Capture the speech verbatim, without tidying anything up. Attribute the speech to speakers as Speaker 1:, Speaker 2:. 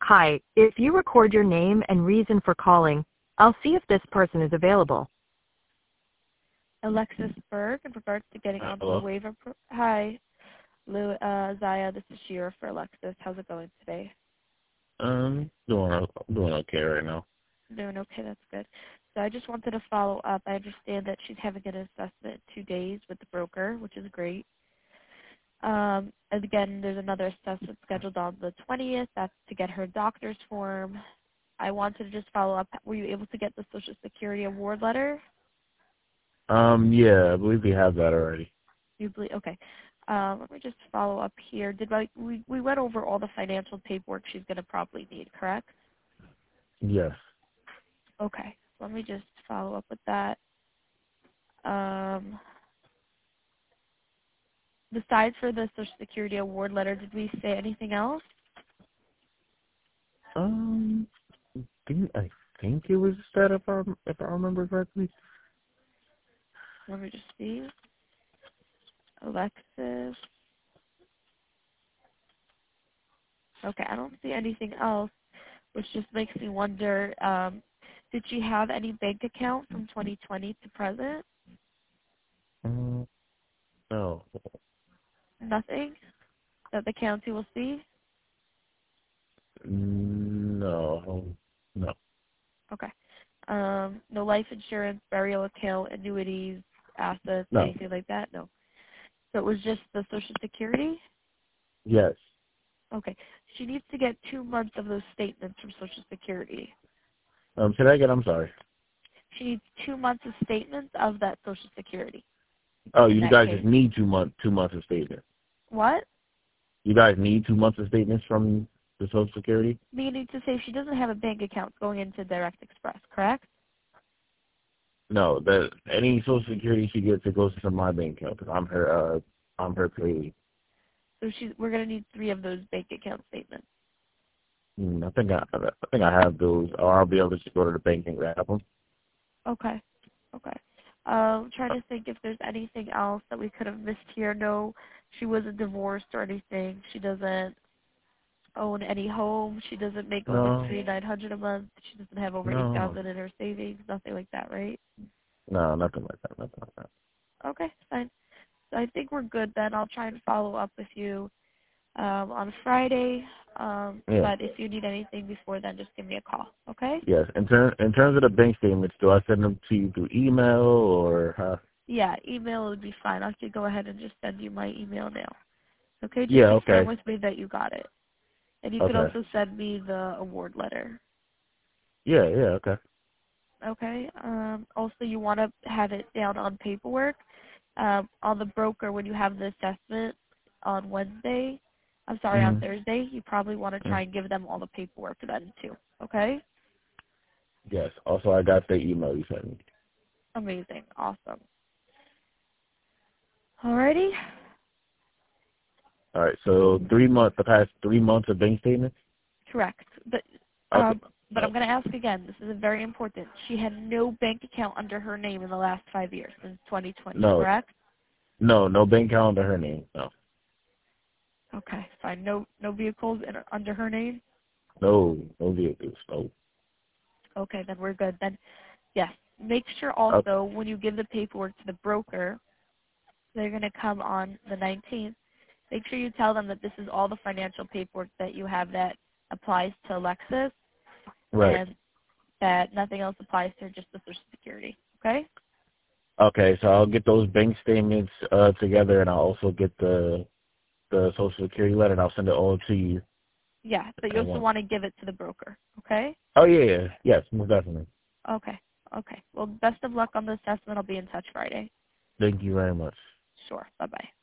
Speaker 1: Hi, if you record your name and reason for calling, I'll see if this person is available.
Speaker 2: Alexis Berg in regards to getting
Speaker 3: Uh,
Speaker 2: onto the
Speaker 3: hello?
Speaker 2: waiver. Pro- Hi, Lou, uh, Zaya. This is Shira for Alexis. How's it going today?
Speaker 3: Um, doing o- doing okay right now.
Speaker 2: Doing okay. That's good. So I just wanted to follow up. I understand that she's having an assessment in two days with the broker, which is great. Um, and again, there's another assessment scheduled on the twentieth. That's to get her doctor's form. I wanted to just follow up. Were you able to get the Social Security award letter?
Speaker 3: Um, yeah, I believe we have that already.
Speaker 2: You believe? Okay. Um, let me just follow up here. Did I, we we went over all the financial paperwork she's going to probably need, correct?
Speaker 3: Yes.
Speaker 2: Okay. Let me just follow up with that. Um, besides for the Social Security award letter, did we say anything else?
Speaker 3: Um, didn't I think it was set if I if I remember correctly?
Speaker 2: Let me just see. Alexis. Okay, I don't see anything else, which just makes me wonder, um, did she have any bank account from twenty twenty to present?
Speaker 3: Um, no,
Speaker 2: Nothing that the county will see?
Speaker 3: no, no,
Speaker 2: Okay. Um, no life insurance, burial account, annuities, assets,
Speaker 3: no.
Speaker 2: anything like that? No. So it was just the Social Security?
Speaker 3: Yes.
Speaker 2: Okay. She needs to get two months of those statements from Social Security.
Speaker 3: Um, say that again. I'm sorry.
Speaker 2: She needs two months of statements of that Social Security
Speaker 3: Oh,
Speaker 2: in
Speaker 3: you
Speaker 2: that
Speaker 3: guys
Speaker 2: case.
Speaker 3: just need two months two months of statements.
Speaker 2: What?
Speaker 3: You guys need two months of statements from the Social Security?
Speaker 2: Meaning to say she doesn't have a bank account going into Direct Express, correct?
Speaker 3: No, that any Social Security she gets, it goes to my bank account because I'm her uh I'm her payee.
Speaker 2: So she's, we're going to need three of those bank account statements.
Speaker 3: Mm, I think I, I think I have those, or I'll be able to just go to the bank and grab them.
Speaker 2: Okay. Okay. Um, trying to think if there's anything else that we could have missed here. No, she wasn't divorced or anything. She doesn't own any home. She doesn't make over
Speaker 3: No,
Speaker 2: three nine hundred a month. She doesn't have over eight
Speaker 3: no,
Speaker 2: thousand in her savings. Nothing like that, right?
Speaker 3: no, nothing like that, nothing like that.
Speaker 2: Okay, fine. So I think we're good then. I'll try and follow up with you um, on Friday. Um,
Speaker 3: Yeah,
Speaker 2: but if you need anything before then, just give me a call. Okay?
Speaker 3: yes. In ter- in terms of the bank statements, do I send them to you through email or? Huh?
Speaker 2: Yeah, email would be fine. I could go ahead and just send you my email now. Okay, just
Speaker 3: Yeah,
Speaker 2: confirm
Speaker 3: okay,
Speaker 2: with me that you got it. And you could
Speaker 3: okay.
Speaker 2: also send me the award letter.
Speaker 3: Yeah, yeah, okay.
Speaker 2: Okay. Um, also, you want to have it down on paperwork. Um, on the broker, when you have the assessment on Wednesday, I'm sorry, on
Speaker 3: Mm-hmm.
Speaker 2: Thursday, you probably want to
Speaker 3: Mm-hmm.
Speaker 2: try and give them all the paperwork then too. Okay?
Speaker 3: Yes. Also, I got the email you sent me.
Speaker 2: Amazing. Awesome. Alrighty.
Speaker 3: All right. So three months, the past three months of bank statements.
Speaker 2: Correct. But
Speaker 3: Okay.
Speaker 2: um, but
Speaker 3: Uh,
Speaker 2: I'm going to ask again. This is very important. She had no bank account under her name in the last five years since twenty twenty.
Speaker 3: no,
Speaker 2: Correct?
Speaker 3: no, no bank account under her name. No,
Speaker 2: Okay. Fine. No no vehicles in, under her name.
Speaker 3: no, no vehicles. No.
Speaker 2: Okay. Then we're good. Then yes. Make sure
Speaker 3: Okay.
Speaker 2: also when you give the paperwork to the broker, they're going to come on the nineteenth. Make sure you tell them that this is all the financial paperwork that you have that applies to Alexis,
Speaker 3: Right.
Speaker 2: and that nothing else applies to her, just the Social Security. Okay?
Speaker 3: Okay. So I'll get those bank statements uh, together, and I'll also get the the Social Security letter, and I'll send it all to you.
Speaker 2: Yeah, but you
Speaker 3: And
Speaker 2: also
Speaker 3: one.
Speaker 2: want to give it to the broker. Okay?
Speaker 3: Oh yeah, yeah, yes, most definitely.
Speaker 2: Okay. Okay. Well, best of luck on the assessment. I'll be in touch Friday.
Speaker 3: Thank you very much.
Speaker 2: Sure. Bye-bye.